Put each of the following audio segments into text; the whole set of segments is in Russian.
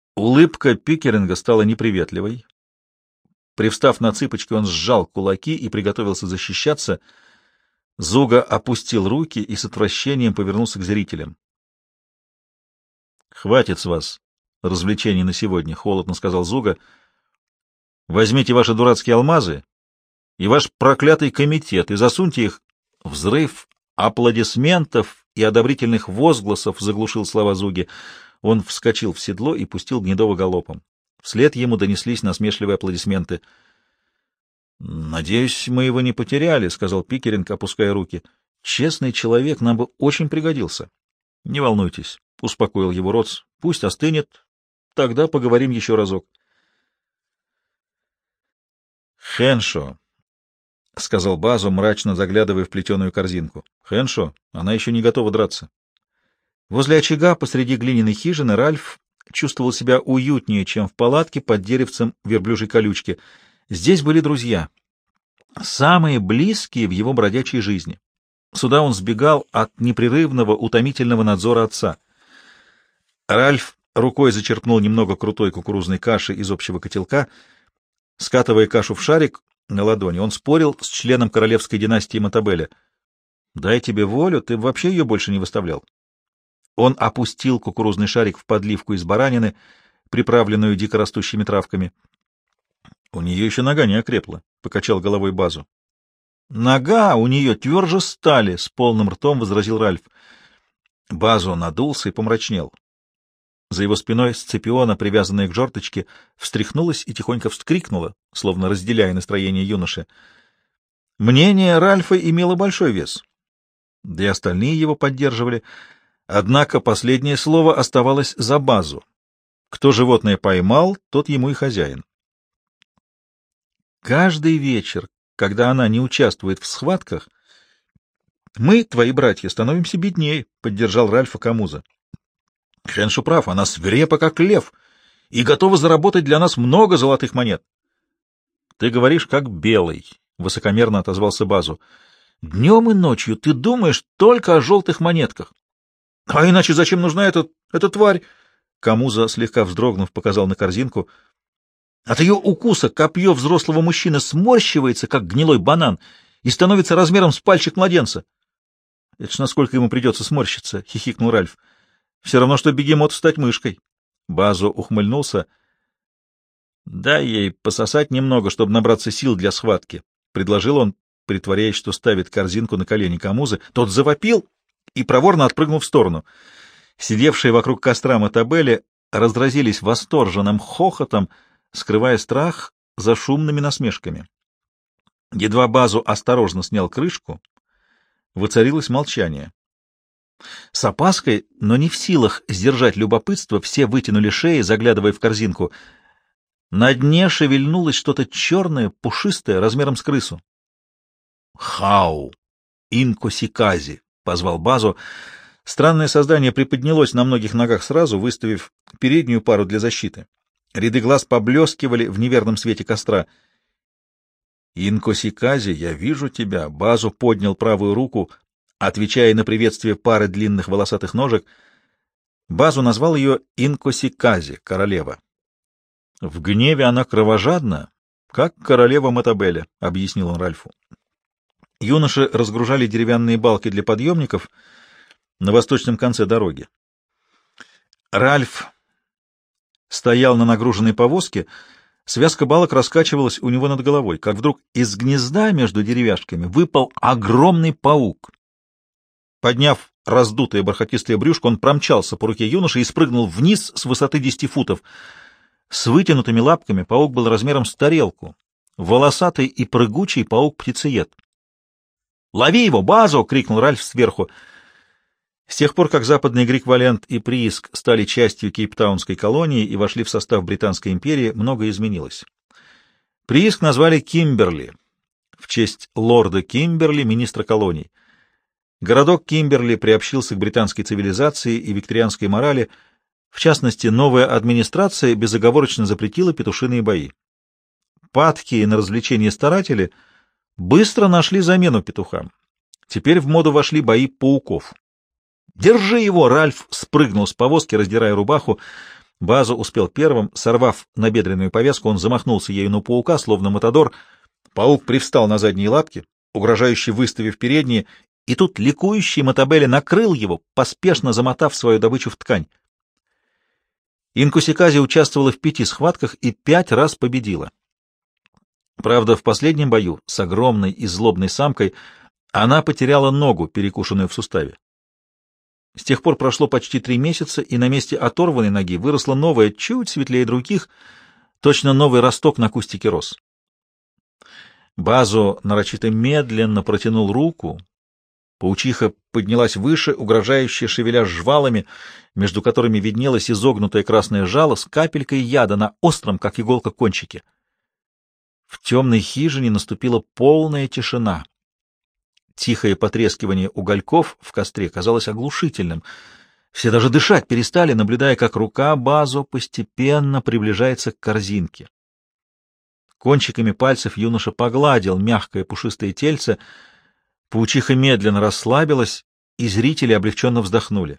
Улыбка Пикеринга стала неприветливой. Привстав на цыпочки, он сжал кулаки и приготовился защищаться. Зуга опустил руки и с отвращением повернулся к зрителям. — Хватит с вас развлечений на сегодня, — холодно сказал Зуга. — Возьмите ваши дурацкие алмазы и ваш проклятый комитет и засуньте их. Взрыв аплодисментов и одобрительных возгласов заглушил слова Зуги. Он вскочил в седло и пустил Гнедова галопом. Вслед ему донеслись насмешливые аплодисменты. — Надеюсь, мы его не потеряли, — сказал Пикеринг, опуская руки. — Честный человек нам бы очень пригодился. — Не волнуйтесь, — успокоил его Ротс. — Пусть остынет. Тогда поговорим еще разок. — Хеншо, — сказал Базу, мрачно заглядывая в плетеную корзинку. — Хеншо, она еще не готова драться. Возле очага посреди глиняной хижины Ральф чувствовал себя уютнее, чем в палатке под деревцем верблюжьей колючки. Здесь были друзья, самые близкие в его бродячей жизни. Сюда он сбегал от непрерывного, утомительного надзора отца. Ральф рукой зачерпнул немного крутой кукурузной каши из общего котелка. Скатывая кашу в шарик на ладони, он спорил с членом королевской династии Матабеля. «Дай тебе волю, ты вообще ее больше не выставлял». Он опустил кукурузный шарик в подливку из баранины, приправленную дикорастущими травками. — У нее еще нога не окрепла, — покачал головой Базу. — Нога у нее тверже стали, — с полным ртом возразил Ральф. Базу надулся и помрачнел. За его спиной Сципиона, привязанная к жорточке, встряхнулась и тихонько вскрикнула, словно разделяя настроение юноши. Мнение Ральфа имело большой вес, да и остальные его поддерживали. Однако последнее слово оставалось за Базу. Кто животное поймал, тот ему и хозяин. Каждый вечер, когда она не участвует в схватках, мы, твои братья, становимся беднее, — поддержал Ральфа Камуза. Хеншу прав, она свирепа, как лев, и готова заработать для нас много золотых монет. — Ты говоришь, как белый, — высокомерно отозвался Базу. — Днем и ночью ты думаешь только о желтых монетках. — А иначе зачем нужна эта тварь? Камуза, слегка вздрогнув, показал на корзинку. От ее укуса копье взрослого мужчины сморщивается, как гнилой банан, и становится размером с пальчик младенца. — Это ж насколько ему придется сморщиться, — хихикнул Ральф. — Все равно, что бегемоту стать мышкой. Базу ухмыльнулся. — Дай ей пососать немного, чтобы набраться сил для схватки, — предложил он, притворяясь, что ставит корзинку на колени Камузы. Тот завопил и проворно отпрыгнул в сторону. Сидевшие вокруг костра Матабели разразились восторженным хохотом, скрывая страх за шумными насмешками. Едва Базу осторожно снял крышку, воцарилось молчание. С опаской, но не в силах сдержать любопытство, все вытянули шеи, заглядывая в корзинку. На дне шевельнулось что-то черное, пушистое, размером с крысу. «Хау! Инкосикази!» — позвал Базу. Странное создание приподнялось на многих ногах сразу, выставив переднюю пару для защиты. Ряды глаз поблескивали в неверном свете костра. «Инкосикази, я вижу тебя!» — Базу поднял правую руку, отвечая на приветствие пары длинных волосатых ножек. Базу назвал ее Инкосикази, королева. В гневе она кровожадна, как королева Матабеля, — объяснил он Ральфу. Юноши разгружали деревянные балки для подъемников на восточном конце дороги. Ральф стоял на нагруженной повозке, связка балок раскачивалась у него над головой, как вдруг из гнезда между деревяшками выпал огромный паук. Подняв раздутое бархатистое брюшко, он промчался по руке юноши и спрыгнул вниз с высоты 10 футов. С вытянутыми лапками паук был размером с тарелку. Волосатый и прыгучий паук-птицеед. «Лови его, Базу!» — крикнул Ральф сверху. С тех пор, как западный Грик-Валент и Прииск стали частью Кейптаунской колонии и вошли в состав Британской империи, многое изменилось. Прииск назвали Кимберли, в честь лорда Кимберли, министра колоний. Городок Кимберли приобщился к британской цивилизации и викторианской морали. В частности, новая администрация безоговорочно запретила петушиные бои. Падкие на развлечения старатели быстро нашли замену петухам. Теперь в моду вошли бои пауков. «Держи его!» — Ральф спрыгнул с повозки, раздирая рубаху. Базо успел первым. Сорвав набедренную повязку, он замахнулся ею на паука, словно матадор. Паук привстал на задние лапки, угрожающе выставив передние, и тут ликующий Мотабелли накрыл его, поспешно замотав свою добычу в ткань. Инкусикази участвовала в 5 схватках и 5 раз победила. Правда, в последнем бою с огромной и злобной самкой она потеряла ногу, перекушенную в суставе. С тех пор прошло почти 3 месяца, и на месте оторванной ноги выросла новая, чуть светлее других, точно новый росток на кустике роз. Базо нарочито медленно протянул руку. Паучиха поднялась выше, угрожающе шевеля жвалами, между которыми виднелось изогнутое красное жало с капелькой яда на остром, как иголка, кончике. В темной хижине наступила полная тишина. Тихое потрескивание угольков в костре казалось оглушительным. Все даже дышать перестали, наблюдая, как рука Базо постепенно приближается к корзинке. Кончиками пальцев юноша погладил мягкое пушистое тельце. Паучиха медленно расслабилась, и зрители облегченно вздохнули.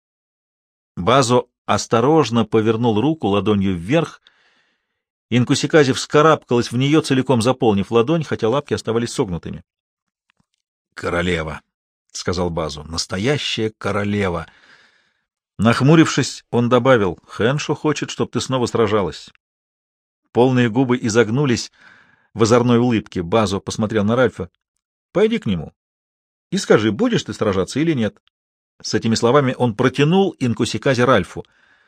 Базо осторожно повернул руку ладонью вверх. Инкусикази вскарабкалась в нее, целиком заполнив ладонь, хотя лапки оставались согнутыми. «Королева», — сказал Базо, — «настоящая королева». Нахмурившись, он добавил: «Хэншо хочет, чтобы ты снова сражалась». Полные губы изогнулись в озорной улыбке. Базо посмотрел на Ральфа. «Пойди к нему и скажи, будешь ты сражаться или нет». С этими словами он протянул инкусикази Ральфу.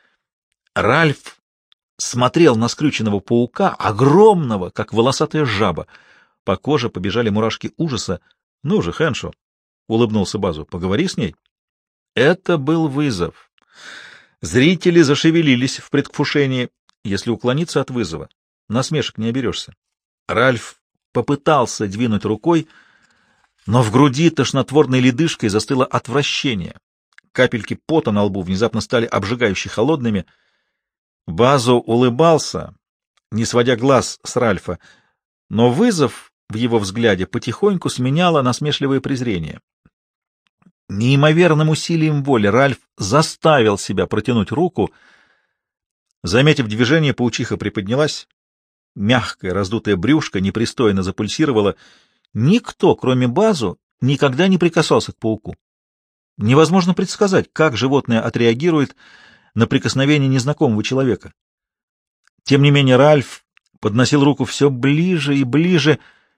Ральф смотрел на скрюченного паука, огромного, как волосатая жаба. По коже побежали мурашки ужаса. «Ну же, Хэншо», — улыбнулся Базо, — «поговори с ней». Это был вызов. Зрители зашевелились в предвкушении. Если уклониться от вызова, насмешек не оберешься. Ральф попытался двинуть рукой, но в груди тошнотворной ледышкой застыло отвращение. Капельки пота на лбу внезапно стали обжигающе холодными. Базо улыбался, не сводя глаз с Ральфа, но вызов в его взгляде потихоньку сменяло насмешливое презрение. Неимоверным усилием воли Ральф заставил себя протянуть руку. Заметив движение, паучиха приподнялась. Мягкое раздутое брюшко непристойно запульсировало. Никто, кроме Базо, никогда не прикасался к пауку. Невозможно предсказать, как животное отреагирует на прикосновение незнакомого человека. Тем не менее Ральф подносил руку все ближе и ближе.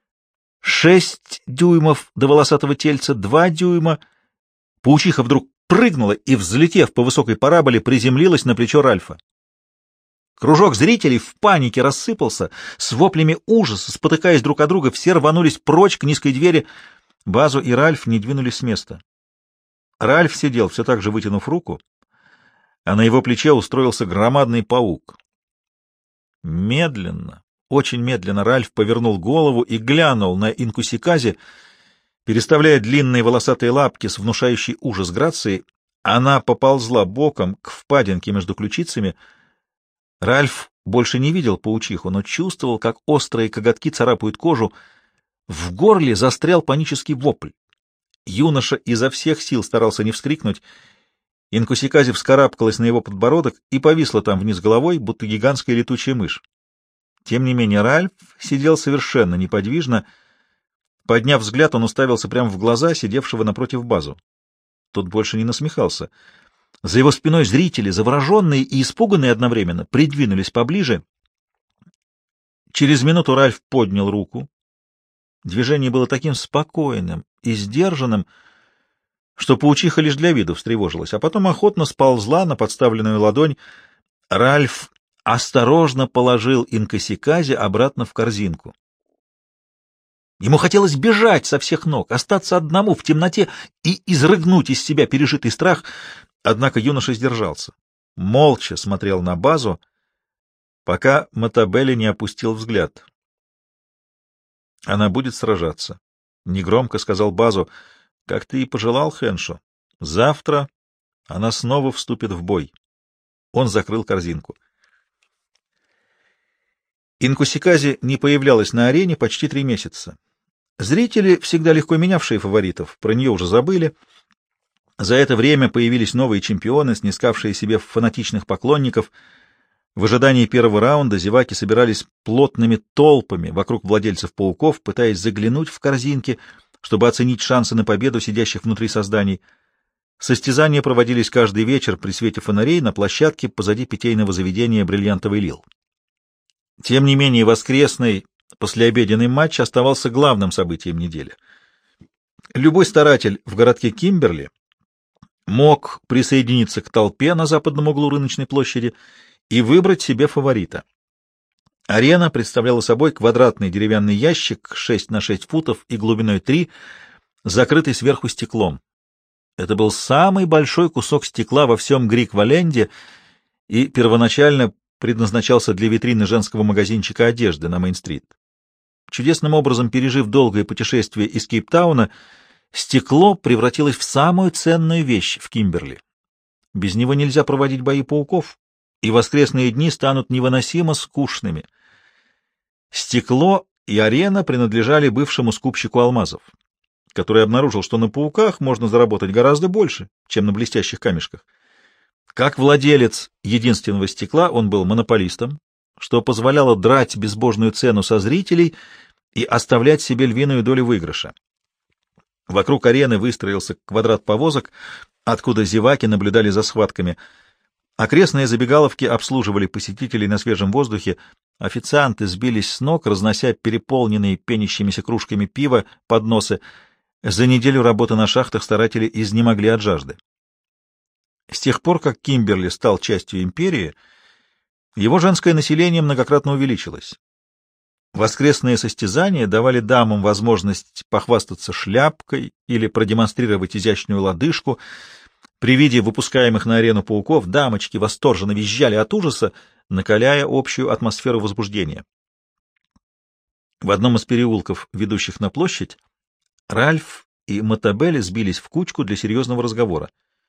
6 дюймов до волосатого тельца, 2 дюйма. Паучиха вдруг прыгнула и, взлетев по высокой параболе, приземлилась на плечо Ральфа. Кружок зрителей в панике рассыпался, с воплями ужаса, спотыкаясь друг о друга, все рванулись прочь к низкой двери. Базо и Ральф не двинулись с места. Ральф сидел, все так же вытянув руку, а на его плече устроился громадный паук. Медленно, очень медленно Ральф повернул голову и глянул на инкусикази, переставляя длинные волосатые лапки с внушающей ужас грацией. Она поползла боком к впадинке между ключицами. Ральф больше не видел паучиху, но чувствовал, как острые коготки царапают кожу. В горле застрял панический вопль. Юноша изо всех сил старался не вскрикнуть. Инкусикази вскарабкалась на его подбородок и повисла там вниз головой, будто гигантская летучая мышь. Тем не менее Ральф сидел совершенно неподвижно. Подняв взгляд, он уставился прямо в глаза сидевшего напротив Базо. Тот больше не насмехался. За его спиной зрители, завороженные и испуганные одновременно, придвинулись поближе. Через минуту Ральф поднял руку. Движение было таким спокойным и сдержанным, что паучиха лишь для виду встревожилась, а потом охотно сползла на подставленную ладонь. Ральф осторожно положил инкусикази обратно в корзинку. Ему хотелось бежать со всех ног, остаться одному в темноте и изрыгнуть из себя пережитый страх, однако юноша сдержался. Молча смотрел на Базо, пока Мотабелли не опустил взгляд. «Она будет сражаться», — негромко сказал Базо, — «как ты и пожелал, Хэншо. Завтра она снова вступит в бой». Он закрыл корзинку. Инкусикази не появлялась на арене почти 3 месяца. Зрители, всегда легко менявшие фаворитов, про нее уже забыли. За это время появились новые чемпионы, снискавшие себе фанатичных поклонников. В ожидании первого раунда зеваки собирались плотными толпами вокруг владельцев пауков, пытаясь заглянуть в корзинки, чтобы оценить шансы на победу сидящих внутри созданий. Состязания проводились каждый вечер при свете фонарей на площадке позади питейного заведения «Бриллиантовый Лил». Тем не менее, воскресный послеобеденный матч оставался главным событием недели. Любой старатель в городке Кимберли мог присоединиться к толпе на западном углу рыночной площади и выбрать себе фаворита. Арена представляла собой квадратный деревянный ящик 6 на 6 футов и глубиной 3, закрытый сверху стеклом. Это был самый большой кусок стекла во всем Грик-Валенде и первоначально предназначался для витрины женского магазинчика одежды на Мейн-стрит. Чудесным образом пережив долгое путешествие из Кейптауна, стекло превратилось в самую ценную вещь в Кимберли. Без него нельзя проводить бои пауков, и воскресные дни станут невыносимо скучными. Стекло и арена принадлежали бывшему скупщику алмазов, который обнаружил, что на пауках можно заработать гораздо больше, чем на блестящих камешках. Как владелец единственного стекла он был монополистом, что позволяло драть безбожную цену со зрителей и оставлять себе львиную долю выигрыша. Вокруг арены выстроился квадрат повозок, откуда зеваки наблюдали за схватками. Окрестные забегаловки обслуживали посетителей на свежем воздухе, официанты сбились с ног, разнося переполненные пенящимися кружками пива подносы. За неделю работы на шахтах старатели изнемогли от жажды. С тех пор, как Кимберли стал частью империи, его женское население многократно увеличилось. Воскресные состязания давали дамам возможность похвастаться шляпкой или продемонстрировать изящную лодыжку. При виде выпускаемых на арену пауков дамочки восторженно визжали от ужаса, накаляя общую атмосферу возбуждения. В одном из переулков, ведущих на площадь, Ральф и Мотабелли сбились в кучку для серьезного разговора.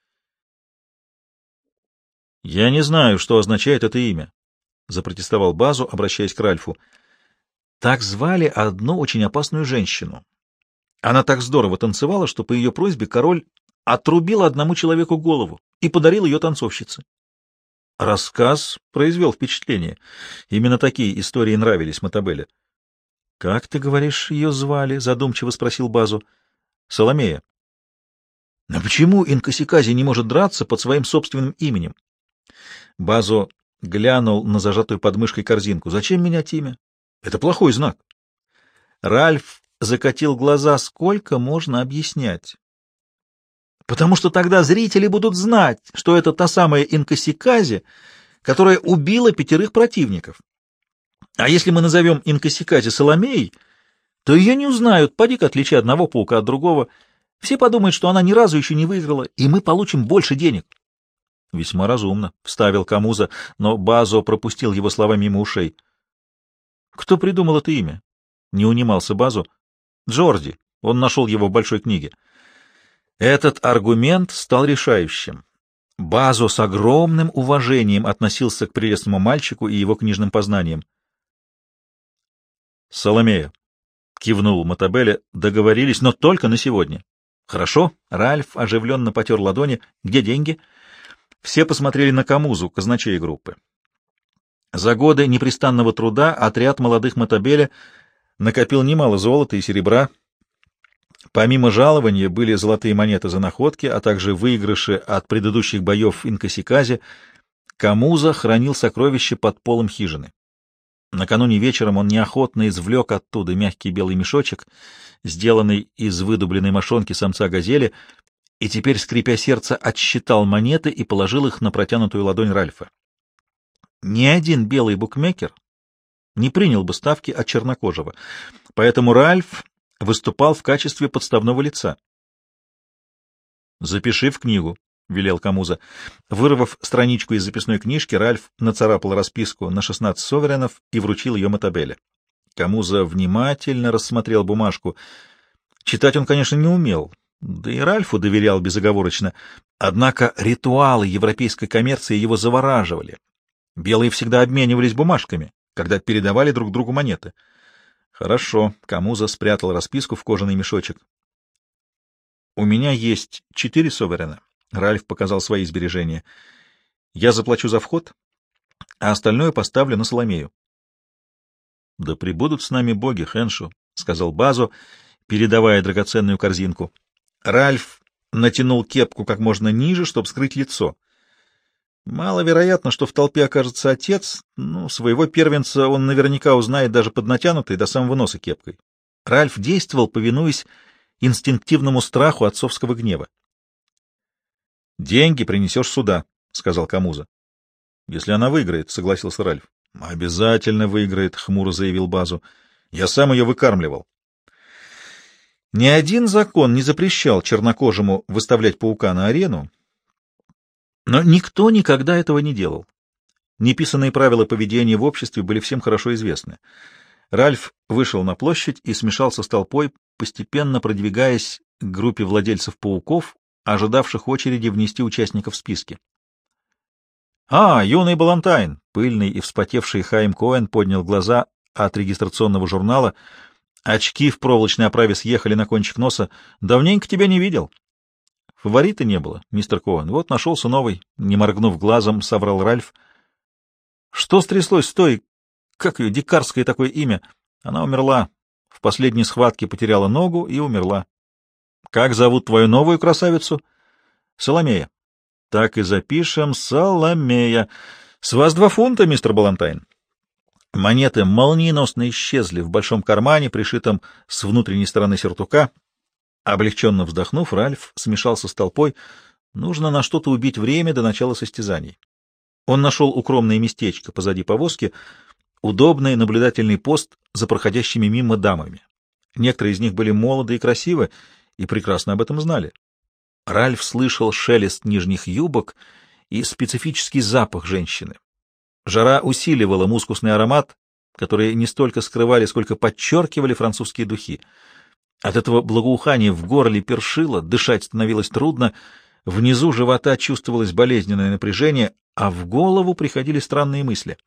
«Я не знаю, что означает это имя», — запротестовал Базу, обращаясь к Ральфу. Так звали одну очень опасную женщину. Она так здорово танцевала, что по ее просьбе король отрубил одному человеку голову и подарил ее танцовщице. Рассказ произвел впечатление. Именно такие истории нравились Мотабелле. — Как ты говоришь, ее звали? — задумчиво спросил Базу. — Соломея. — Но почему Инкасикази не может драться под своим собственным именем? Базу глянул на зажатую под мышкой корзинку. — Зачем менять имя? Это плохой знак. Ральф закатил глаза. Сколько можно объяснять? Потому что тогда зрители будут знать, что это та самая Инкасикази, которая убила 5 противников. А если мы назовем Инкасикази Соломеей, то ее не узнают. Поди-ка отличи одного паука от другого. Все подумают, что она ни разу еще не выиграла, и мы получим больше денег. — Весьма разумно, — вставил Камуза, но Базо пропустил его слова мимо ушей. — Кто придумал это имя? — не унимался Базо. — Джорди. Он нашел его в большой книге. Этот аргумент стал решающим. Базо с огромным уважением относился к прелестному мальчику и его книжным познаниям. — Соломея, — кивнул Мотабелле, — договорились, но только на сегодня. — Хорошо. Ральф оживленно потер ладони. — Где деньги? Все посмотрели на Камузу, казначей группы. За годы непрестанного труда отряд молодых Мотабелле накопил немало золота и серебра. Помимо жалования были золотые монеты за находки, а также выигрыши от предыдущих боев в Инкасиказе. Камуза хранил сокровища под полом хижины. Накануне вечером он неохотно извлек оттуда мягкий белый мешочек, сделанный из выдубленной мошонки самца газели, и теперь, скрипя сердце, отсчитал монеты и положил их на протянутую ладонь Ральфа. Ни один белый букмекер не принял бы ставки от чернокожего, поэтому Ральф выступал в качестве подставного лица. — Запиши в книгу, — велел Камуза. Вырвав страничку из записной книжки, Ральф нацарапал расписку на 16 соверенов и вручил ее Мотабелле. Камуза внимательно рассмотрел бумажку. Читать он, конечно, не умел, да и Ральфу доверял безоговорочно, однако ритуалы европейской коммерции его завораживали. Белые всегда обменивались бумажками, когда передавали друг другу монеты. Хорошо, Камуза спрятал расписку в кожаный мешочек. — У меня есть 4 соверена. Ральф показал свои сбережения. Я заплачу за вход, а остальное поставлю на Соломею. — Да пребудут с нами боги, Хэншу, — сказал Базу, передавая драгоценную корзинку. Ральф натянул кепку как можно ниже, чтобы скрыть лицо. Маловероятно, что в толпе окажется отец, своего первенца он наверняка узнает даже под натянутой до самого носа кепкой. Ральф действовал, повинуясь инстинктивному страху отцовского гнева. — Деньги принесешь сюда, — сказал Камуза. — Если она выиграет, — согласился Ральф. — Обязательно выиграет, — хмуро заявил Базу. — Я сам ее выкармливал. Ни один закон не запрещал чернокожему выставлять паука на арену, но никто никогда этого не делал. Неписанные правила поведения в обществе были всем хорошо известны. Ральф вышел на площадь и смешался с толпой, постепенно продвигаясь к группе владельцев пауков, ожидавших очереди внести участников в списки. Юный Балантайн!» — пыльный и вспотевший Хайм Коэн поднял глаза от регистрационного журнала. Очки в проволочной оправе съехали на кончик носа. «Давненько тебя не видел». «Фаворита не было, мистер Коэн. Вот нашелся новый», — не моргнув глазом, соврал Ральф. «Что стряслось с той, как ее, дикарское такое имя? Она умерла. В последней схватке потеряла ногу и умерла». «Как зовут твою новую красавицу?» «Соломея». «Так и запишем. Соломея. С вас 2 фунта, мистер Балантайн». Монеты молниеносно исчезли в большом кармане, пришитом с внутренней стороны сюртука. Облегченно вздохнув, Ральф смешался с толпой. Нужно на что-то убить время до начала состязаний. Он нашел укромное местечко позади повозки, удобный наблюдательный пост за проходящими мимо дамами. Некоторые из них были молоды и красивы, и прекрасно об этом знали. Ральф слышал шелест нижних юбок и специфический запах женщины. Жара усиливала мускусный аромат, который не столько скрывали, сколько подчеркивали французские духи. От этого благоухания в горле першило, дышать становилось трудно, внизу живота чувствовалось болезненное напряжение, а в голову приходили странные мысли.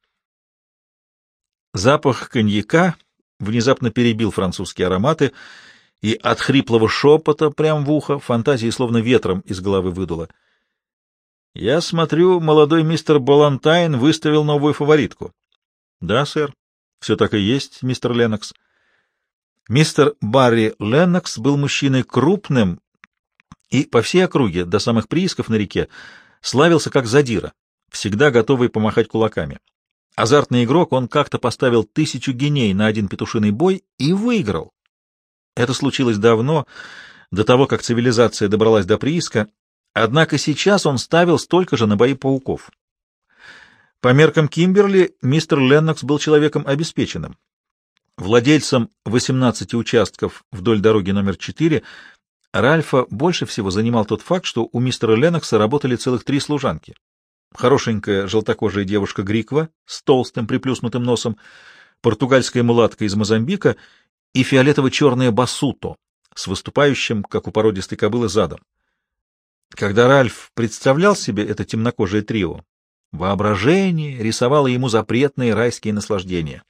Запах коньяка внезапно перебил французские ароматы, и от хриплого шепота прямо в ухо фантазии словно ветром из головы выдуло. — Я смотрю, молодой мистер Балантайн выставил новую фаворитку. — Да, сэр. — Все так и есть, мистер Леннокс. Мистер Барри Леннокс был мужчиной крупным и по всей округе, до самых приисков на реке, славился как задира, всегда готовый помахать кулаками. Азартный игрок, он как-то поставил 1000 гиней на один петушиный бой и выиграл. Это случилось давно, до того, как цивилизация добралась до прииска, однако сейчас он ставил столько же на бои пауков. По меркам Кимберли мистер Леннокс был человеком обеспеченным. Владельцем 18 участков вдоль дороги номер 4 Ральфа больше всего занимал тот факт, что у мистера Леннокса работали целых 3 служанки. Хорошенькая желтокожая девушка Гриква с толстым приплюснутым носом, португальская мулатка из Мозамбика и фиолетово-черная басуто с выступающим, как у породистой кобылы, задом. Когда Ральф представлял себе это темнокожее трио, воображение рисовало ему запретные райские наслаждения.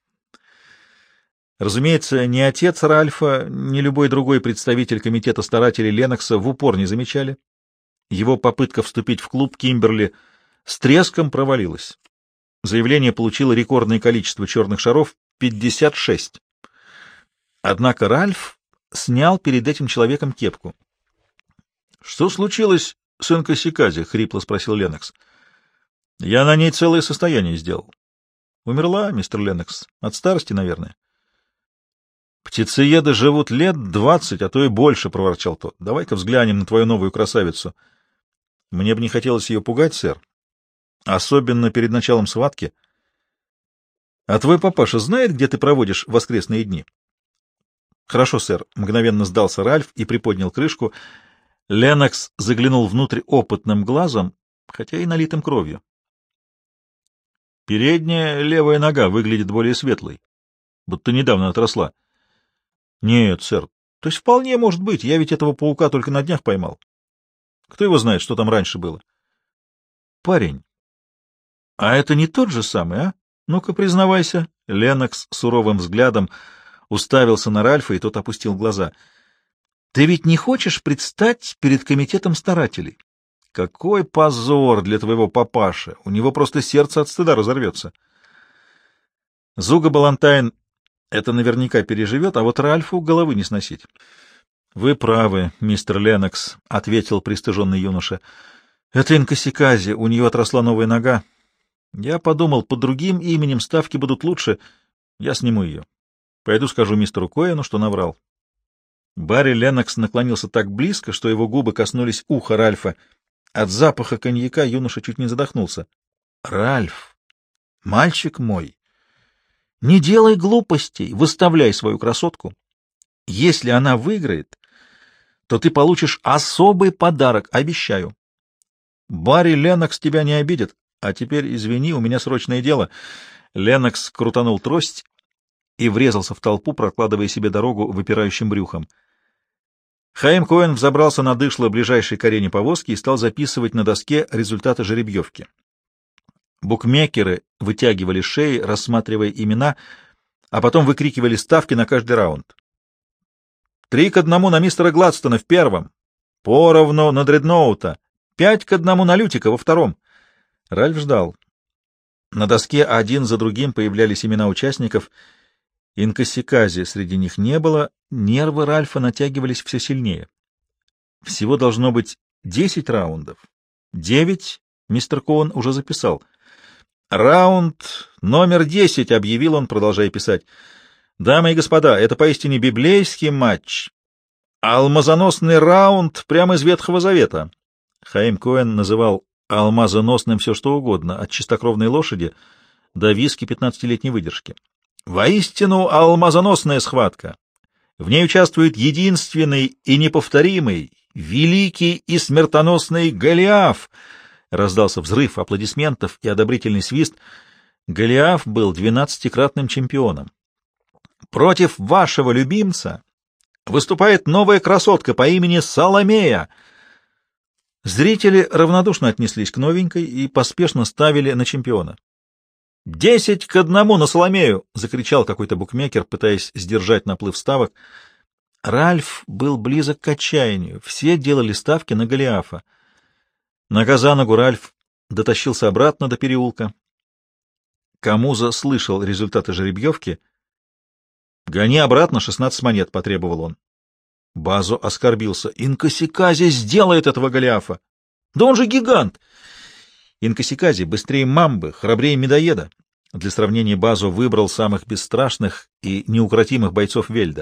Разумеется, ни отец Ральфа, ни любой другой представитель комитета старателей Леннокса в упор не замечали. Его попытка вступить в клуб Кимберли с треском провалилась. Заявление получило рекордное количество черных шаров — 56. Однако Ральф снял перед этим человеком кепку. — Что случилось с Инкасикази? — хрипло спросил Леннокс. — Я на ней целое состояние сделал. — Умерла, мистер Леннокс. От старости, наверное. — Птицееды живут лет 20, а то и больше, — проворчал тот. — Давай-ка взглянем на твою новую красавицу. — Мне бы не хотелось ее пугать, сэр. Особенно перед началом схватки. — А твой папаша знает, где ты проводишь воскресные дни? — Хорошо, сэр. Мгновенно сдался Ральф и приподнял крышку. Леннокс заглянул внутрь опытным глазом, хотя и налитым кровью. Передняя левая нога выглядит более светлой, будто недавно отросла. — Нет, сэр. То есть вполне может быть. Я ведь этого паука только на днях поймал. Кто его знает, что там раньше было? — Парень, а это не тот же самый, а? Ну-ка, признавайся. Леннокс суровым взглядом уставился на Ральфа, и тот опустил глаза. — Ты ведь не хочешь предстать перед комитетом старателей Какой позор для твоего папаши! У него просто сердце от стыда разорвется. Зуга Балантайн это наверняка переживет, а вот Ральфу головы не сносить. — Вы правы, мистер Леннокс, — ответил пристыженный юноша. — Это Инкасикази, у нее отросла новая нога. Я подумал, под другим именем ставки будут лучше. Я сниму ее. Пойду скажу мистеру Коэну, что наврал. Барри Леннокс наклонился так близко, что его губы коснулись уха Ральфа. От запаха коньяка юноша чуть не задохнулся. — Ральф, мальчик мой, не делай глупостей, выставляй свою красотку. Если она выиграет, то ты получишь особый подарок, обещаю. Барри Леннокс тебя не обидит. А теперь, извини, у меня срочное дело. Леннокс крутанул трость и врезался в толпу, прокладывая себе дорогу выпирающим брюхом. Хаим Коэн взобрался на дышло ближайшей к арене повозки и стал записывать на доске результаты жеребьевки. Букмекеры вытягивали шеи, рассматривая имена, а потом выкрикивали ставки на каждый раунд. 3-1 на мистера Гладстона в первом, поровну на Дредноута, 5-1 на Лютика во втором. Ральф ждал. На доске один за другим появлялись имена участников. Инкасикази среди них не было, нервы Ральфа натягивались все сильнее. Всего должно быть 10 раундов. 9 мистер Коэн уже записал. «Раунд номер 10», — объявил он, продолжая писать. «Дамы и господа, это поистине библейский матч. Алмазоносный раунд прямо из Ветхого Завета». Хаим Коэн называл алмазоносным все что угодно, от чистокровной лошади до виски 15-летней выдержки. Воистину алмазоносная схватка. В ней участвует единственный и неповторимый, великий и смертоносный Голиаф. Раздался взрыв аплодисментов и одобрительный свист. Голиаф был 12-кратным чемпионом. Против вашего любимца выступает новая красотка по имени Саломея. Зрители равнодушно отнеслись к новенькой и поспешно ставили на чемпиона. 10-1 на Соломею! — закричал какой-то букмекер, пытаясь сдержать наплыв ставок. Ральф был близок к отчаянию. Все делали ставки на Голиафа. Нога за ногу Ральф дотащился обратно до переулка. Камуза слышал результаты жеребьевки. — Гони обратно 16 монет, — потребовал он. Базо оскорбился. — Инкасикази сделает этого Голиафа! Да он же гигант! Инкасикази быстрее мамбы, храбрее медоеда. Для сравнения Базо выбрал самых бесстрашных и неукротимых бойцов Вельда.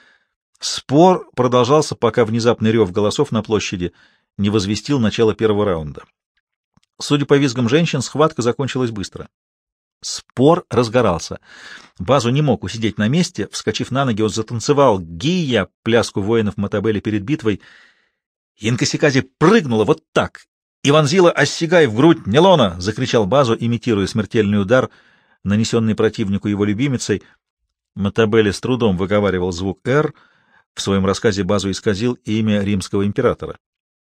Спор продолжался, пока внезапный рев голосов на площади не возвестил начало первого раунда. Судя по визгам женщин, схватка закончилась быстро. Спор разгорался. Базо не мог усидеть на месте. Вскочив на ноги, он затанцевал гия, пляску воинов Матабели перед битвой. Инкасикази прыгнула вот так и вонзила ассигай в грудь Нелона, — закричал Базо, имитируя смертельный удар, нанесенный противнику его любимицей. Матабели с трудом выговаривал звук «Р». В своем рассказе Базо исказил имя римского императора.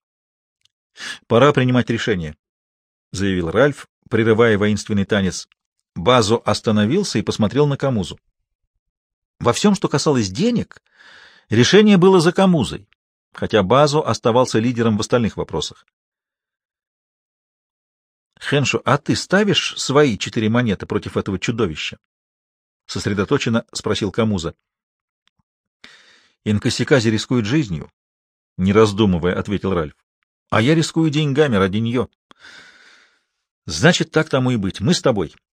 «Пора принимать решение», — заявил Ральф, прерывая воинственный танец. Базо остановился и посмотрел на Камузу. Во всем, что касалось денег, решение было за Камузой, хотя Базо оставался лидером в остальных вопросах. «Хеншу, а ты ставишь свои 4 монеты против этого чудовища?» — сосредоточенно спросил Камуза. «Инкасикази рискует жизнью», — не раздумывая, ответил Ральф. «А я рискую деньгами ради нее». «Значит, так тому и быть. Мы с тобой.